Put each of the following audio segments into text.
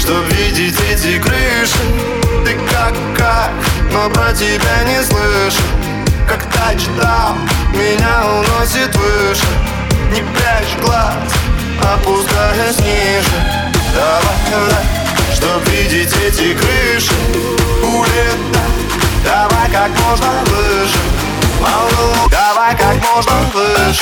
чтоб видеть эти крыши. Ты как, но про тебя не слышу. Когда читал, меня уносит выше. Не прячь глаз, опускаясь ниже. Давай, чтоб видеть эти крыши. Улетай, давай как можно выше. Давай как можно выше.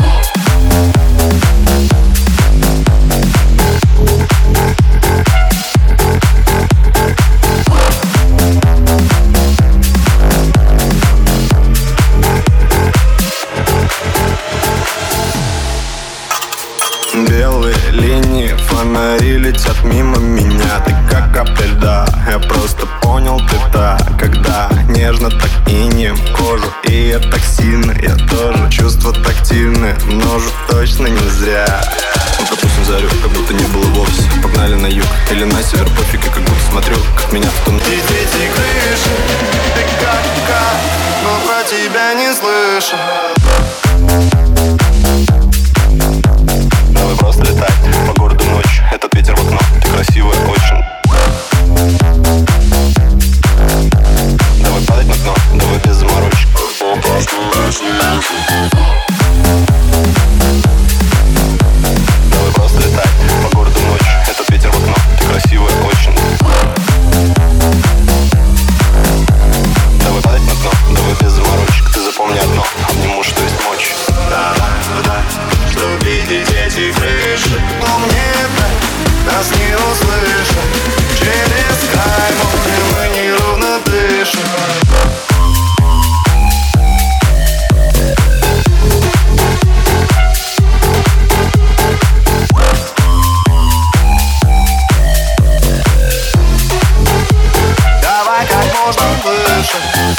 Белые линии, фонари летят мимо меня. Ты как капля льда, я просто понял, ты та. Когда нежно так инеем кожу, и я так сильно, я тоже. Чувства тактильные, множу точно не зря. Мы пропустим зарю, как будто не было вовсе. Погнали на юг или на север, пофиг, я как будто смотрю, как меня в тон. Эти крыши, ты как, но про тебя не слышу. Давай просто летать по городу ночью. Этот ветер в окно, ты красивая очень. Давай падать на дно, давай без заморочек. Давай просто летать по городу ночью. Этот ветер в окно, ты красивая очень. Давай падать на дно, давай без заморочек. Ты запомни одно, обниму, что есть мочь. Давай, чтоб видеть эти крыши. Но мне нас не услышат. Через край моря мы неровно дышим. Давай как можно выше.